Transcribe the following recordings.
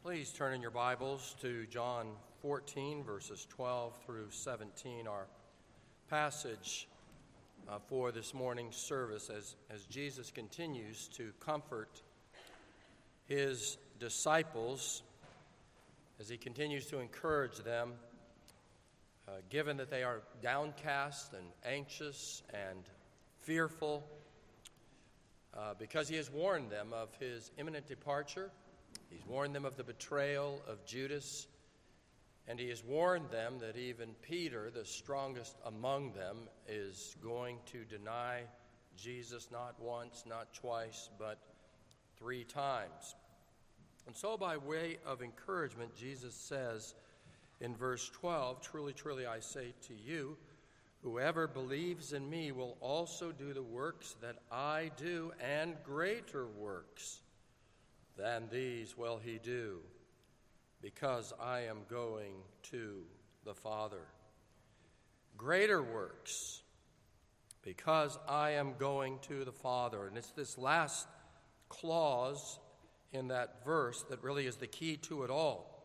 Please turn in your Bibles to John 14, verses 12 through 17, our passage for this morning's service as Jesus continues to comfort his disciples, as he continues to encourage them, given that they are downcast and anxious and fearful, because he has warned them of his imminent departure. He's warned them of the betrayal of Judas, and he has warned them that even Peter, the strongest among them, is going to deny Jesus not once, not twice, but 3 times. And so by way of encouragement, Jesus says in verse 12, "Truly, truly, I say to you, whoever believes in me will also do the works that I do, and greater works than these will he do, because I am going to the Father." Greater works, because I am going to the Father. And it's this last clause in that verse that really is the key to it all.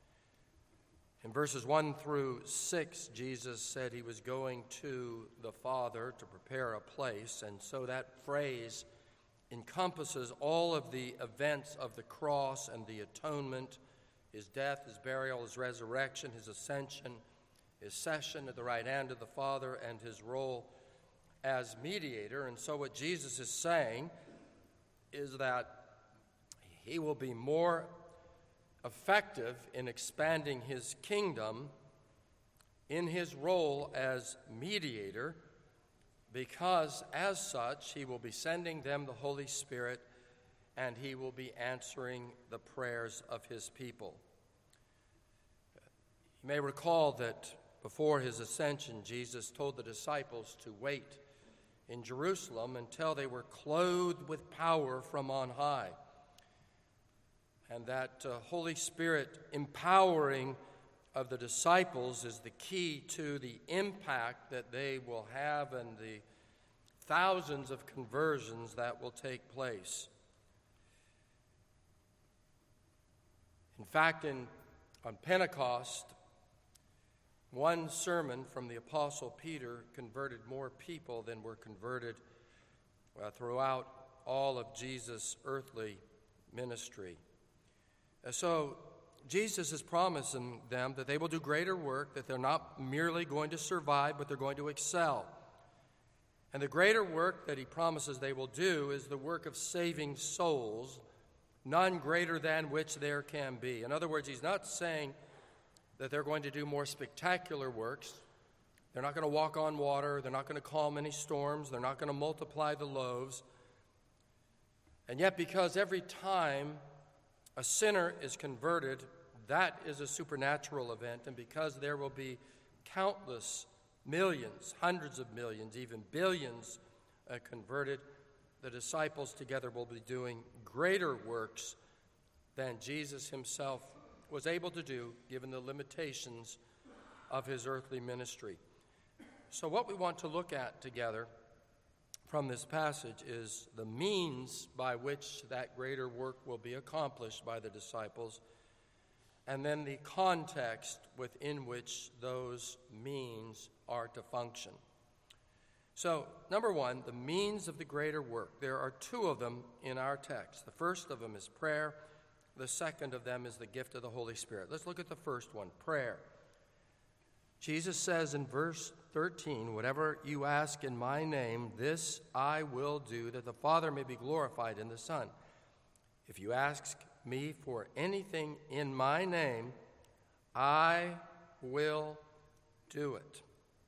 In verses 1 through 6, Jesus said he was going to the Father to prepare a place, and so that phrase encompasses all of the events of the cross and the atonement, his death, his burial, his resurrection, his ascension, his session at the right hand of the Father, and his role as mediator. And so what Jesus is saying is that he will be more effective in expanding his kingdom in his role as mediator, because as such he will be sending them the Holy Spirit, and he will be answering the prayers of his people. You may recall that before his ascension, Jesus told the disciples to wait in Jerusalem until they were clothed with power from on high, and that Holy Spirit empowering of the disciples is the key to the impact that they will have and the thousands of conversions that will take place. In fact, on Pentecost, one sermon from the Apostle Peter converted more people than were converted throughout all of Jesus' earthly ministry. So Jesus is promising them that they will do greater work, that they're not merely going to survive, but they're going to excel. And the greater work that he promises they will do is the work of saving souls, none greater than which there can be. In other words, he's not saying that they're going to do more spectacular works. They're not going to walk on water. They're not going to calm any storms. They're not going to multiply the loaves. And yet, because every time a sinner is converted, that is a supernatural event, and because there will be countless millions, hundreds of millions, even billions converted, the disciples together will be doing greater works than Jesus himself was able to do, given the limitations of his earthly ministry. So what we want to look at together from this passage is the means by which that greater work will be accomplished by the disciples, and then the context within which those means are to function. So, number one, the means of the greater work. There are 2 of them in our text. The first of them is prayer. The second of them is the gift of the Holy Spirit. Let's look at the first one, prayer. Jesus says in verse 13, "Whatever you ask in my name, this I will do, that the Father may be glorified in the Son. If you ask me for anything in my name, I will do it."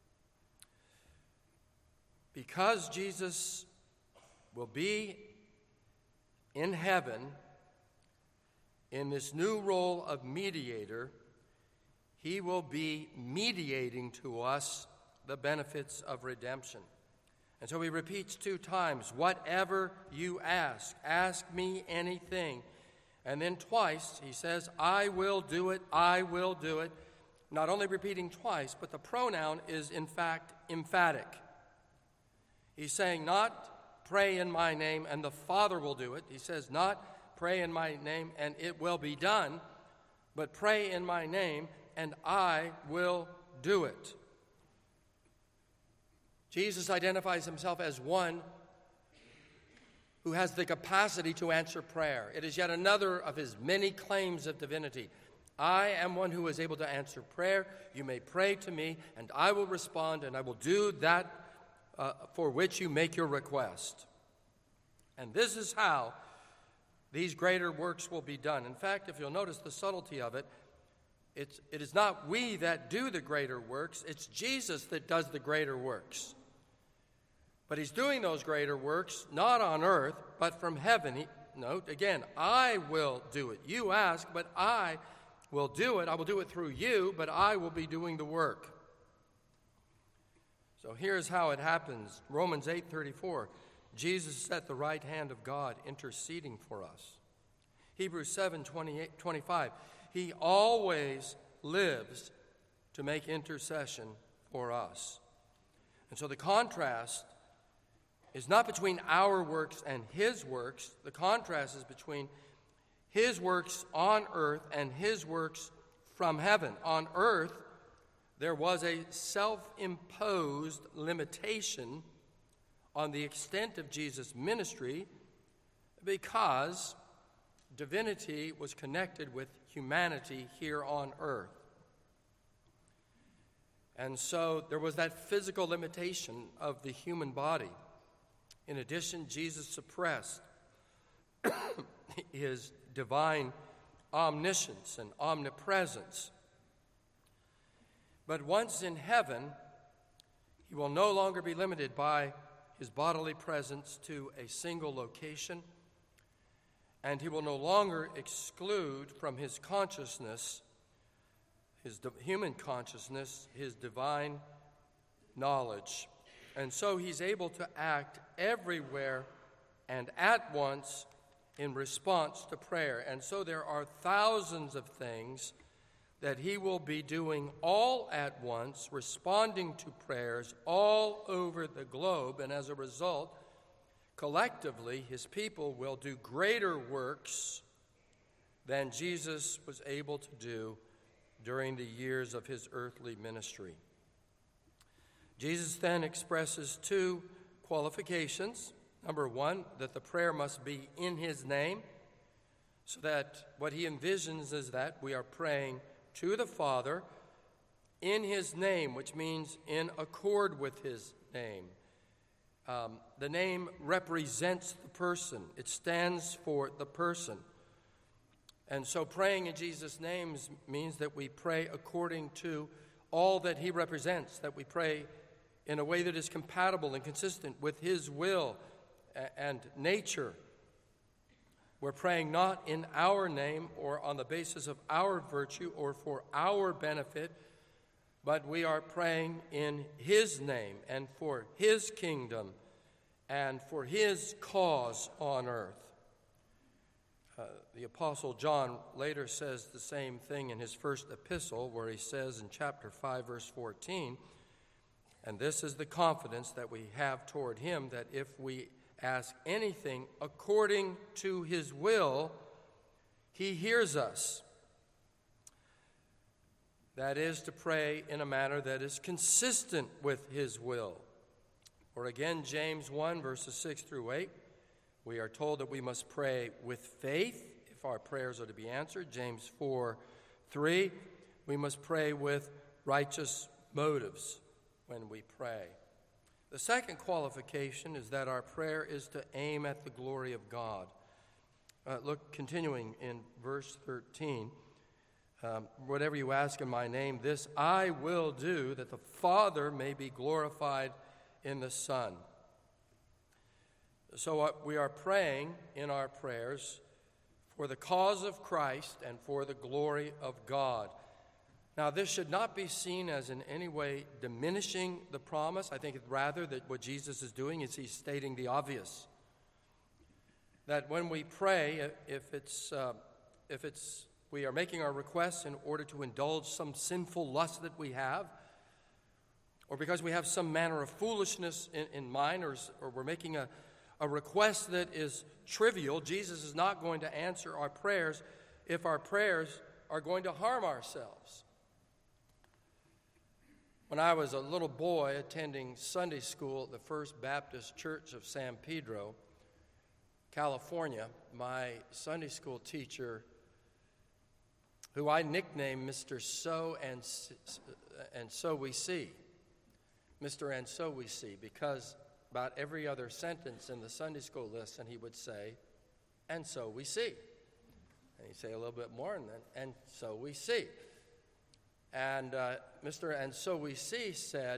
Because Jesus will be in heaven in this new role of mediator, he will be mediating to us the benefits of redemption. And so he repeats 2 times, "Whatever you ask me anything." And then twice he says, "I will do it, I will do it." Not only repeating twice, but the pronoun is in fact emphatic. He's saying not pray in my name and the Father will do it. He says not pray in my name and it will be done. but pray in my name, and I will do it. Jesus identifies himself as one who has the capacity to answer prayer. It is yet another of his many claims of divinity. I am one who is able to answer prayer. You may pray to me, and I will respond, and I will do that for which you make your request. And this is how these greater works will be done. In fact, if you'll notice the subtlety of it, it is not we that do the greater works, it's Jesus that does the greater works. But he's doing those greater works not on earth, but from heaven. Note, again, I will do it. You ask, but I will do it. I will do it through you, but I will be doing the work. So here's how it happens. Romans 8:34, Jesus is at the right hand of God interceding for us. Hebrews 7:25, he always lives to make intercession for us. And so the contrast is not between our works and his works. The contrast is between his works on earth and his works from heaven. On earth, there was a self-imposed limitation on the extent of Jesus' ministry because divinity was connected with humanity here on earth. And so there was that physical limitation of the human body. In addition, Jesus suppressed his divine omniscience and omnipresence. But once in heaven, he will no longer be limited by his bodily presence to a single location, and he will no longer exclude from his consciousness, his human consciousness, his divine knowledge. And so he's able to act everywhere and at once in response to prayer. And so there are thousands of things that he will be doing all at once, responding to prayers all over the globe. And as a result, collectively, his people will do greater works than Jesus was able to do during the years of his earthly ministry. Jesus then expresses two qualifications. Number one, that the prayer must be in his name, so that what he envisions is that we are praying to the Father in his name, which means in accord with his name. The name represents the person. It stands for the person. And so praying in Jesus' name means that we pray according to all that he represents, that we pray in a way that is compatible and consistent with his will and nature. We're praying not in our name or on the basis of our virtue or for our benefit, but we are praying in his name and for his kingdom and for his cause on earth. The Apostle John later says the same thing in his first epistle, where he says in chapter 5, verse 14, and this is the confidence that we have toward him, that if we ask anything according to his will, he hears us. That is, to pray in a manner that is consistent with his will. Or again, James 1, verses 6 through 8, we are told that we must pray with faith if our prayers are to be answered. James 4, 3, we must pray with righteous motives when we pray. The second qualification is that our prayer is to aim at the glory of God. Look, continuing in verse 13, whatever you ask in my name, this I will do, that the Father may be glorified in the Son. So we are praying in our prayers for the cause of Christ and for the glory of God. Now, this should not be seen as in any way diminishing the promise. I think rather that what Jesus is doing is he's stating the obvious. That when we pray, if we are making our requests in order to indulge some sinful lust that we have, or because we have some manner of foolishness in mind, or we're making a request that is trivial, Jesus is not going to answer our prayers if our prayers are going to harm ourselves. When I was a little boy attending Sunday school at the First Baptist Church of San Pedro, California, my Sunday school teacher, who I nicknamed Mr. So and So We See, Mr. And So We See, because about every other sentence in the Sunday school lesson he would say, and so we see. And he'd say a little bit more, and then, and so we see. And Mr. And So We See said,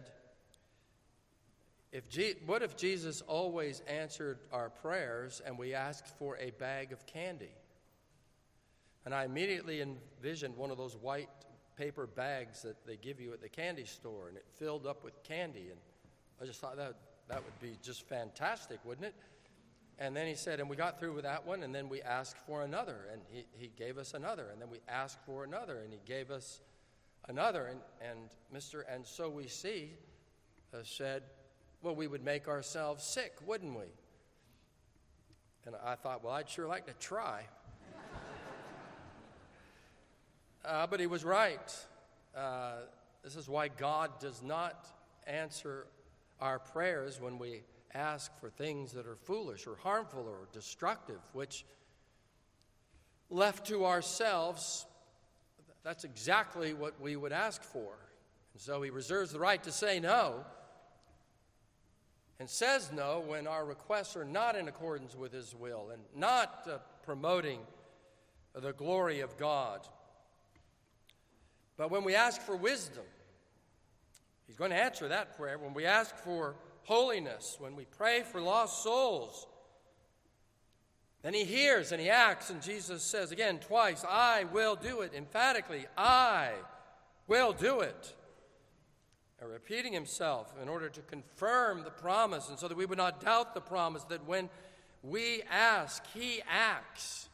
what if Jesus always answered our prayers and we asked for a bag of candy? And I immediately envisioned one of those white paper bags that they give you at the candy store, and it filled up with candy. And I just thought that would be just fantastic, wouldn't it? And then he said, and we got through with that one, and then we asked for another, and he gave us another, and then we asked for another, and he gave us another. And Mr. And So We See said, well, we would make ourselves sick, wouldn't we? And I thought, well, I'd sure like to try. But he was right. This is why God does not answer our prayers when we ask for things that are foolish or harmful or destructive, which, left to ourselves, that's exactly what we would ask for. And so he reserves the right to say no, and says no when our requests are not in accordance with his will and not promoting the glory of God. But when we ask for wisdom, he's going to answer that prayer. When we ask for holiness, when we pray for lost souls, then he hears and he acts, and Jesus says again twice, I will do it. Emphatically, I will do it. And repeating himself in order to confirm the promise, and so that we would not doubt the promise, that when we ask, he acts.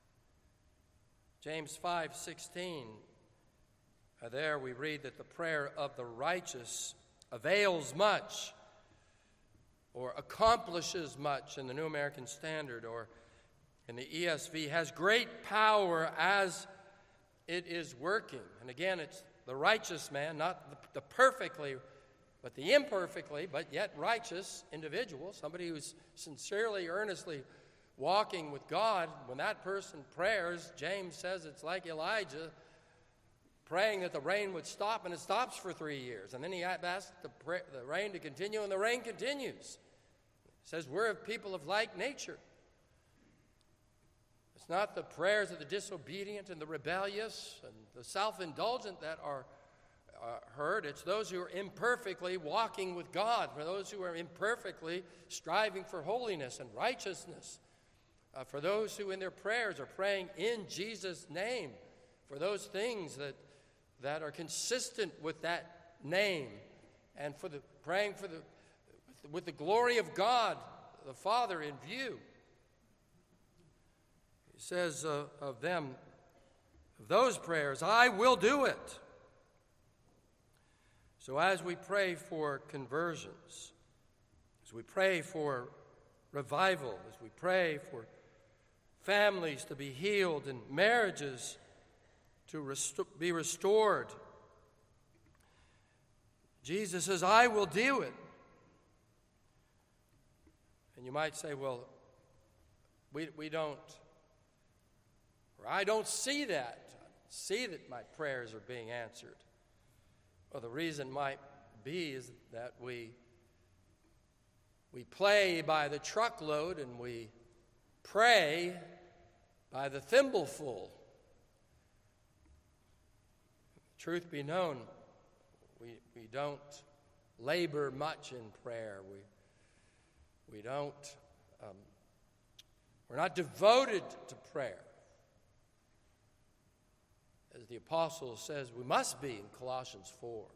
James 5:16, there we read that the prayer of the righteous avails much, or accomplishes much in the New American Standard, or in the ESV, has great power as it is working. And again, it's the righteous man, not the perfectly, but the imperfectly, but yet righteous individual, somebody who's sincerely, earnestly walking with God. When that person prays, James says it's like Elijah praying that the rain would stop, and it stops for 3 years. And then he asks the rain to continue, and the rain continues. It says we're a people of like nature. It's not the prayers of the disobedient and the rebellious and the self-indulgent that are heard. It's those who are imperfectly walking with God, for those who are imperfectly striving for holiness and righteousness, for those who in their prayers are praying in Jesus' name, for those things that are consistent with that name, and for the praying for with the glory of God the Father in view. He says of them, of those prayers, I will do it. So as we pray for conversions, as we pray for revival, as we pray for families to be healed and marriages to be restored, Jesus says, I will do it. And you might say, well, we don't, or I don't see that my prayers are being answered. Well, the reason might be is that we play by the truckload and we pray by the thimbleful. Truth be known, we don't labor much in prayer. We don't, we're not devoted to prayer, as the apostle says we must be in Colossians 4.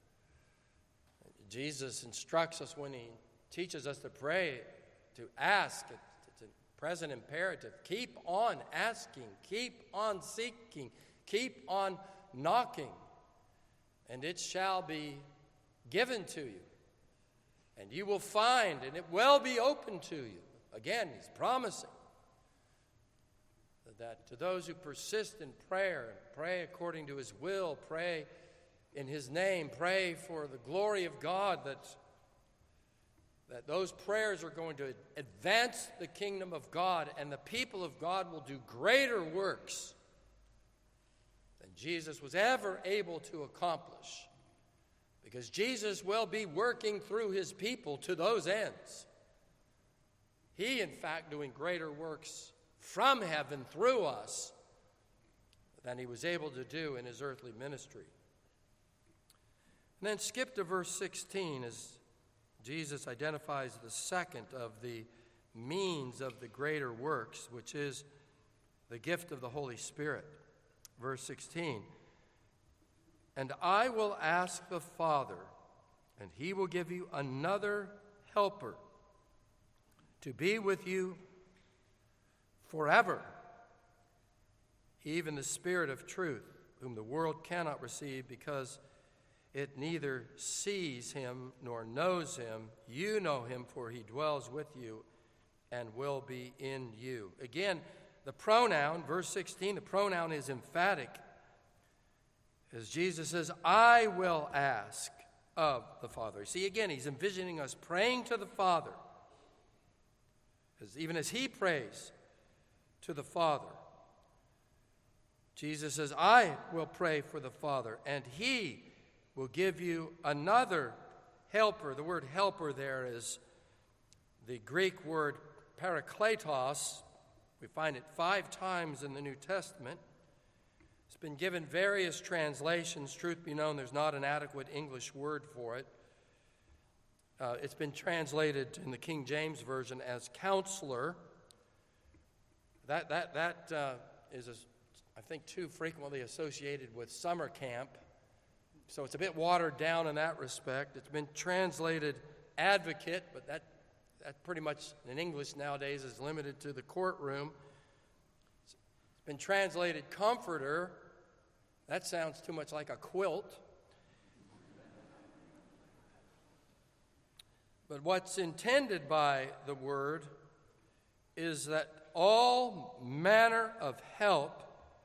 Jesus instructs us when he teaches us to pray, to ask. It's a present imperative. Keep on asking, keep on seeking, keep on knocking, and it shall be given to you. And you will find, and it will be open to you. Again, he's promising. that to those who persist in prayer, pray according to his will, pray in his name, pray for the glory of God, that those prayers are going to advance the kingdom of God, and the people of God will do greater works than Jesus was ever able to accomplish, because Jesus will be working through his people to those ends. He, in fact, doing greater works from heaven through us than he was able to do in his earthly ministry. And then skip to verse 16 as Jesus identifies the second of the means of the greater works, which is the gift of the Holy Spirit. Verse 16, "And I will ask the Father, and he will give you another helper to be with you forever, even the Spirit of truth, whom the world cannot receive because it neither sees him nor knows him. You know him, for he dwells with you and will be in you." Again, the pronoun, verse 16, the pronoun is emphatic. As Jesus says, "I will ask of the Father." See, again, he's envisioning us praying to the Father, even as he prays to the Father. Jesus says, "I will pray for the Father, and he will give you another helper." The word helper there is the Greek word parakletos. We find it 5 times in the New Testament. It's been given various translations. Truth be known, there's not an adequate English word for it. It's been translated in the King James Version as counselor. That is, I think, too frequently associated with summer camp. So it's a bit watered down in that respect. It's been translated advocate, but that pretty much in English nowadays is limited to the courtroom. It's been translated comforter. That sounds too much like a quilt. But what's intended by the word is that all manner of help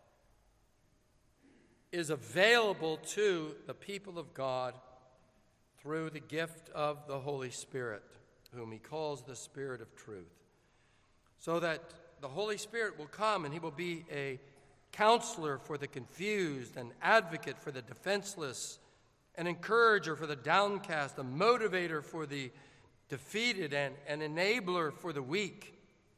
is available to the people of God through the gift of the Holy Spirit, whom he calls the Spirit of truth. So that the Holy Spirit will come and he will be a counselor for the confused, an advocate for the defenseless, an encourager for the downcast, a motivator for the defeated, and an enabler for the weak.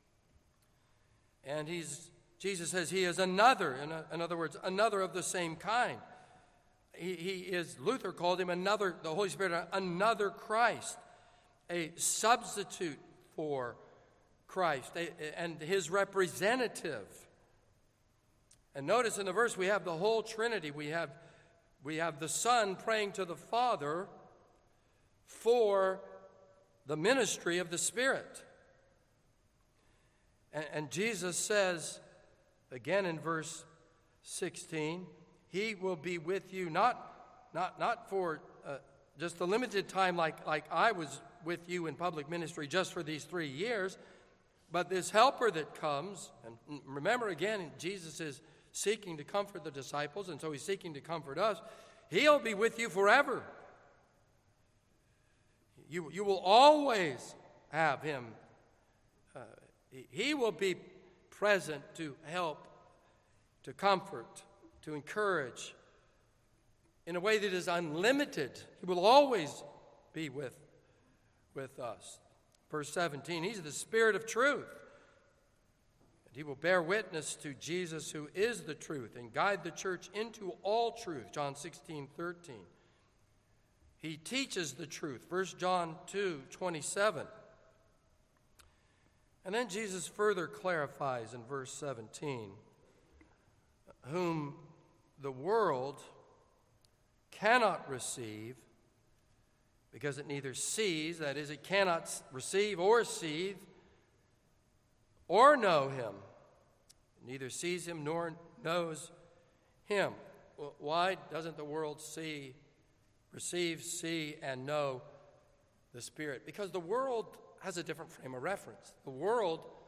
And Jesus says he is another, in other words, another of the same kind. He is, Luther called him another, the Holy Spirit, another Christ, a substitute for Christ, and his representative. And notice in the verse we have the whole Trinity. We have the Son praying to the Father for the ministry of the Spirit. And Jesus says, again in verse 16, he will be with you not for just a limited time like I was with you in public ministry just for these 3 years, but this helper that comes, and remember again, Jesus is seeking to comfort the disciples, and so he's seeking to comfort us. He'll be with you forever. You will always have him. He will be present to help, to comfort, to encourage in a way that is unlimited. He will always be with us. Verse 17, he's the Spirit of truth. And he will bear witness to Jesus, who is the truth, and guide the church into all truth. John 16:13. He teaches the truth. 1 John 2:27. And then Jesus further clarifies in verse 17, whom the world cannot receive because it neither sees, that is, it cannot receive or see or know him. It neither sees him nor knows him. Well, why doesn't the world receive, see, and know the Spirit? Because the world has a different frame of reference. The world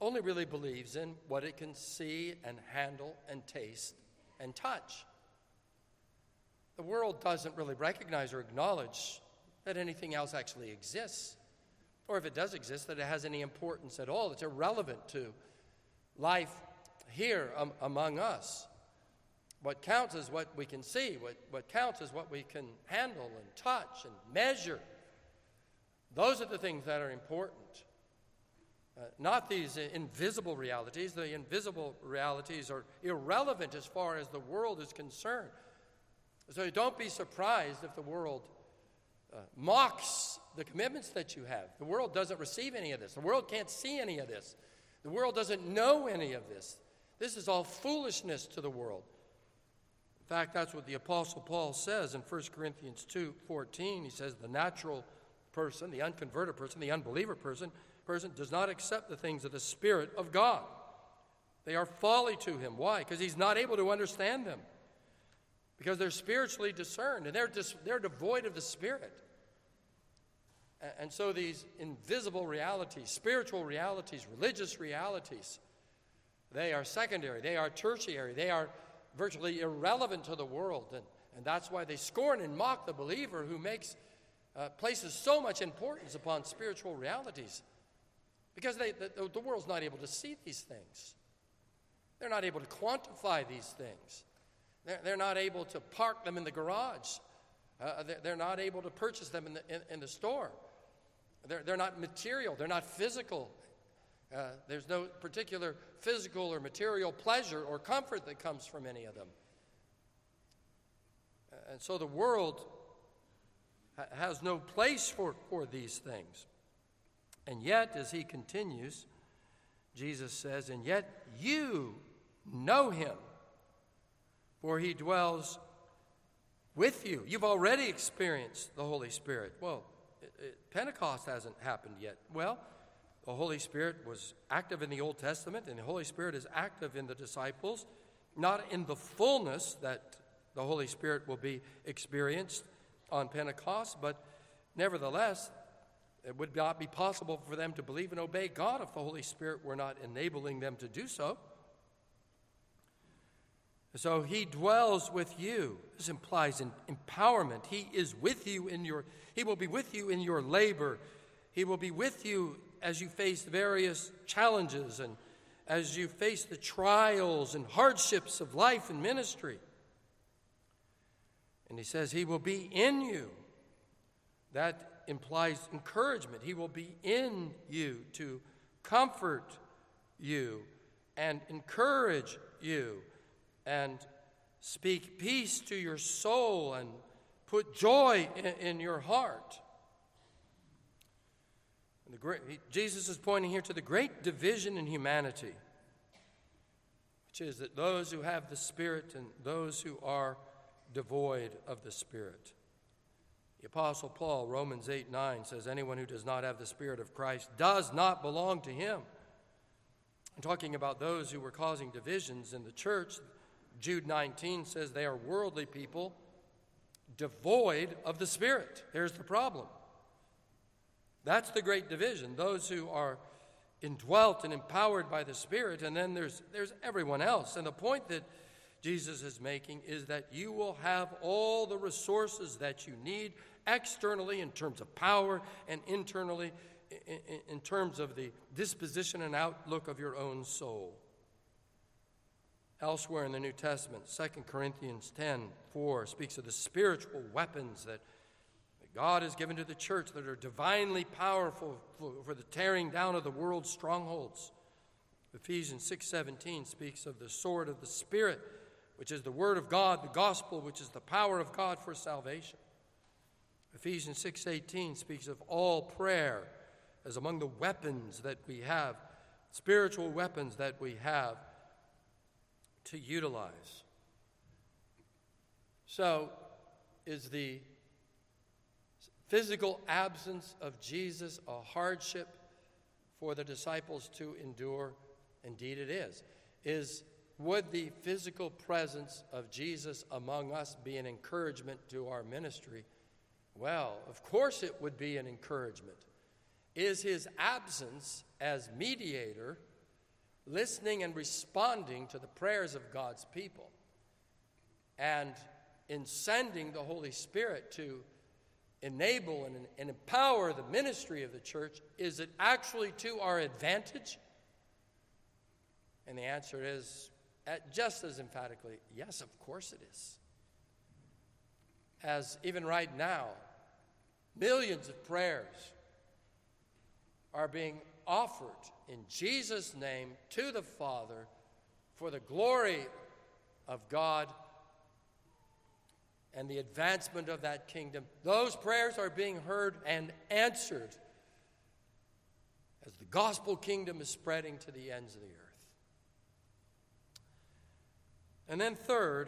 only really believes in what it can see and handle and taste and touch. The world doesn't really recognize or acknowledge that anything else actually exists, or if it does exist, that it has any importance at all. It's irrelevant to life here among us. What counts is what we can see. What counts is what we can handle and touch and measure. Those are the things that are important. Not these invisible realities. The invisible realities are irrelevant as far as the world is concerned. So don't be surprised if the world mocks the commitments that you have. The world doesn't receive any of this. The world can't see any of this. The world doesn't know any of this. This is all foolishness to the world. In fact, that's what the Apostle Paul says in 1 Corinthians 2:14. He says the natural person, the unconverted person, the unbeliever person does not accept the things of the Spirit of God. They are folly to him. Why? Because he's not able to understand them. Because they're spiritually discerned, and they're devoid of the Spirit. And so these invisible realities, spiritual realities, religious realities, they are secondary, they are tertiary, they are virtually irrelevant to the world. And that's why they scorn and mock the believer who places so much importance upon spiritual realities. Because the world's not able to see these things. They're not able to quantify these things. They're not able to park them in the garage. They're not able to purchase them in the store. They're not material. They're not physical. There's no particular physical or material pleasure or comfort that comes from any of them. And so the world has no place for these things. And yet, as he continues, Jesus says, and yet you know him, for he dwells with you. You've already experienced the Holy Spirit. Well, Pentecost hasn't happened yet. Well, the Holy Spirit was active in the Old Testament, and the Holy Spirit is active in the disciples, not in the fullness that the Holy Spirit will be experienced on Pentecost, but nevertheless, it would not be possible for them to believe and obey God if the Holy Spirit were not enabling them to do so. So he dwells with you. This implies an empowerment. He is with you he will be with you in your labor. He will be with you as you face various challenges and as you face the trials and hardships of life and ministry. And he says he will be in you. That implies encouragement. He will be in you to comfort you and encourage you and speak peace to your soul and put joy in your heart. Jesus is pointing here to the great division in humanity, which is that those who have the Spirit and those who are devoid of the Spirit. The Apostle Paul, Romans 8:9, says, anyone who does not have the Spirit of Christ does not belong to him. I'm talking about those who were causing divisions in the church. Jude 19 says they are worldly people devoid of the Spirit. There's the problem. That's the great division, those who are indwelt and empowered by the Spirit, and then there's everyone else. And the point that Jesus is making is that you will have all the resources that you need externally in terms of power and internally in terms of the disposition and outlook of your own soul. Elsewhere in the New Testament, 2 Corinthians 10:4 speaks of the spiritual weapons that God has given to the church that are divinely powerful for the tearing down of the world's strongholds. Ephesians 6:17 speaks of the sword of the Spirit, which is the word of God, the gospel, which is the power of God for salvation. Ephesians 6:18 speaks of all prayer as among the weapons that we have, spiritual weapons that we have to utilize. So, is the physical absence of Jesus a hardship for the disciples to endure? Indeed it is. Would the physical presence of Jesus among us be an encouragement to our ministry? Well, of course it would be an encouragement. Is his absence as mediator listening and responding to the prayers of God's people, and in sending the Holy Spirit to enable and empower the ministry of the church, is it actually to our advantage? And the answer is just as emphatically, yes, of course it is. As even right now, millions of prayers are being offered in Jesus' name to the Father for the glory of God and the advancement of that kingdom. Those prayers are being heard and answered as the gospel kingdom is spreading to the ends of the earth. And then third,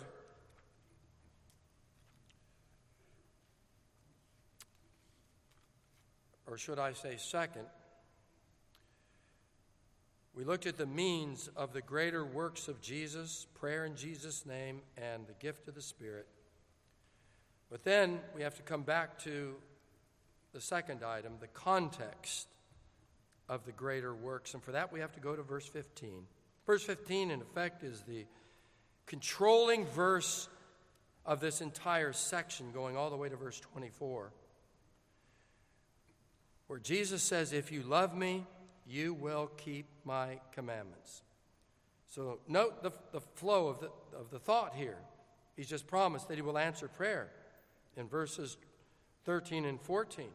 or should I say second, we looked at the means of the greater works of Jesus, prayer in Jesus' name, and the gift of the Spirit. But then we have to come back to the second item, the context of the greater works. And for that we have to go to verse 15. Verse 15, in effect, is the controlling verse of this entire section, going all the way to verse 24, where Jesus says, "If you love me, you will keep my commandments." So note the flow of the thought here. He's just promised that he will answer prayer in verses 13 and 14.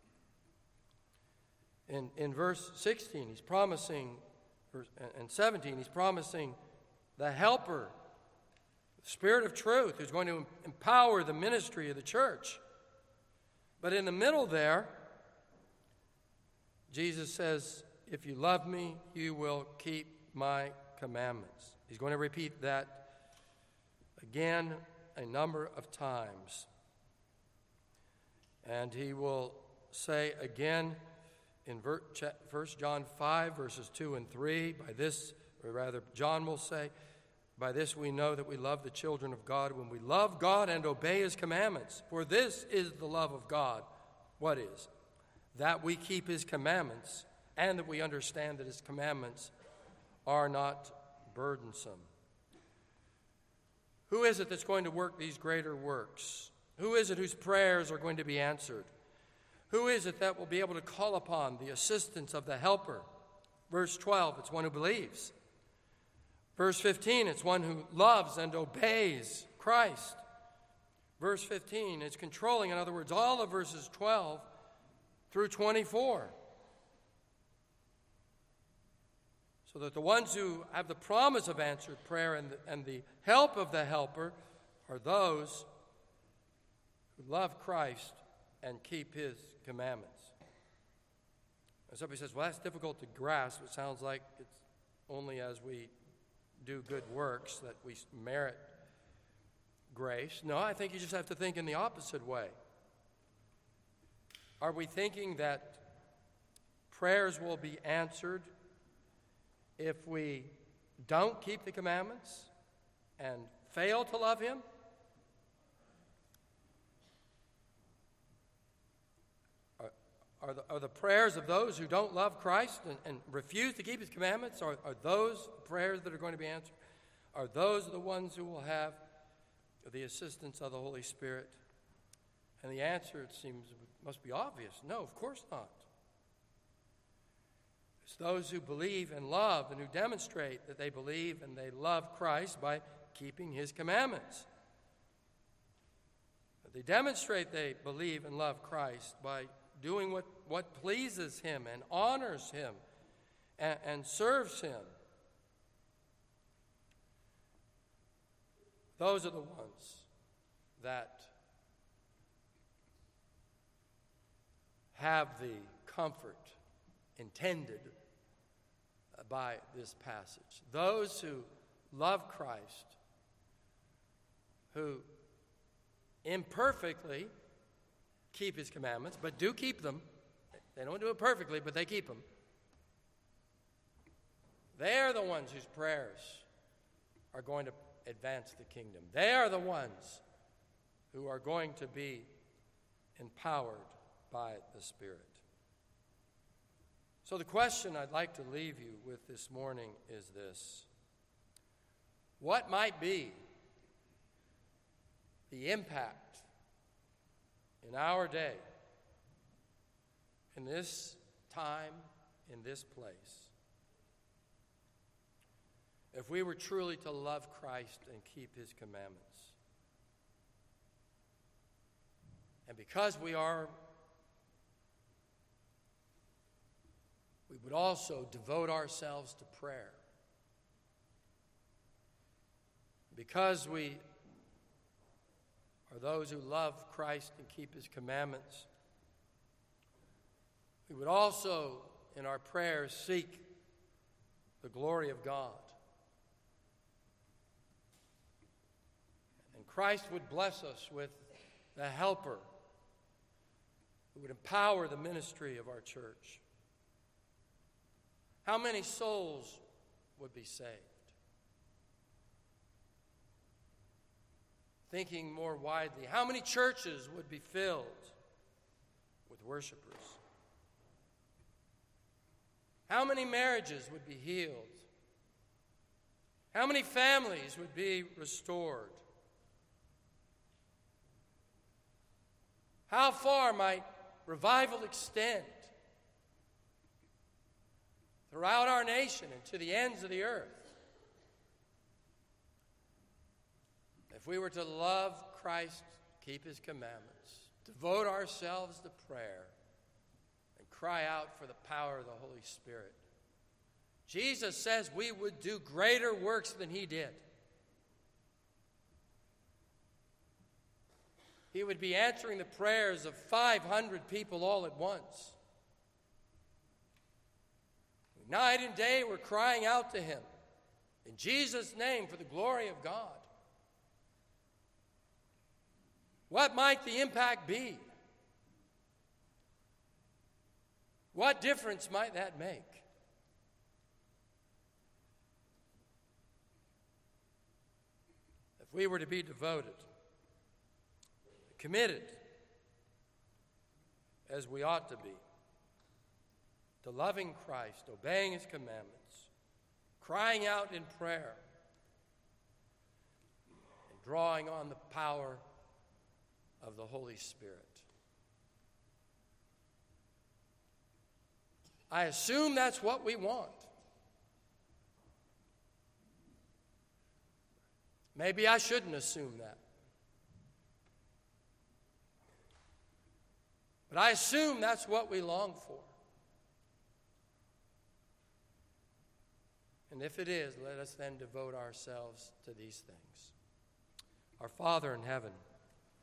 In verse 16, he's promising, and 17, he's promising the Helper, the Spirit of truth, who's going to empower the ministry of the church. But in the middle there, Jesus says, "If you love me, you will keep my commandments." He's going to repeat that again a number of times. And he will say again in 1 John 5, verses 2 and 3, by this, or rather John will say, "By this we know that we love the children of God, when we love God and obey his commandments. For this is the love of God." What is? That we keep his commandments, and that we understand that his commandments are not burdensome. Who is it that's going to work these greater works? Who is it whose prayers are going to be answered? Who is it that will be able to call upon the assistance of the Helper? Verse 12, it's one who believes. Verse 15, it's one who loves and obeys Christ. Verse 15, it's controlling, in other words, all of verses 12 through 24. So that the ones who have the promise of answered prayer and the help of the Helper are those who love Christ and keep his commandments. And somebody says, "Well, that's difficult to grasp. It sounds like it's only as we do good works that we merit grace." No, I think you just have to think in the opposite way. Are we thinking that prayers will be answered if we don't keep the commandments and fail to love him? Are the prayers of those who don't love Christ and refuse to keep his commandments, are those prayers that are going to be answered? Are those the ones who will have the assistance of the Holy Spirit? And the answer, it seems, must be obvious. No, of course not. It's those who believe and love and who demonstrate that they believe and they love Christ by keeping his commandments. But they demonstrate they believe and love Christ by doing what pleases him and honors him and serves him. Those are the ones that have the comfort intended by this passage. Those who love Christ, who imperfectly keep his commandments, but do keep them. They don't do it perfectly, but they keep them. They're the ones whose prayers are going to advance the kingdom. They are the ones who are going to be empowered by the Spirit. So the question I'd like to leave you with this morning is this: what might be the impact in our day, in this time, in this place, if we were truly to love Christ and keep his commandments? And because we are, we would also devote ourselves to prayer. Because we are those who love Christ and keep his commandments, we would also, in our prayers, seek the glory of God. And Christ would bless us with the helper who would empower the ministry of our church. How many souls would be saved? Thinking more widely, how many churches would be filled with worshipers? How many marriages would be healed? How many families would be restored? How far might revival extend throughout our nation and to the ends of the earth if we were to love Christ, keep his commandments, devote ourselves to prayer, and cry out for the power of the Holy Spirit? Jesus says we would do greater works than he did. He would be answering the prayers of 500 people all at once. Night and day we're crying out to him in Jesus' name for the glory of God. What might the impact be? What difference might that make? If we were to be devoted, committed, as we ought to be, to loving Christ, obeying his commandments, crying out in prayer, and drawing on the power of the Holy Spirit. I assume that's what we want. Maybe I shouldn't assume that. But I assume that's what we long for. And if it is, let us then devote ourselves to these things. Our Father in heaven,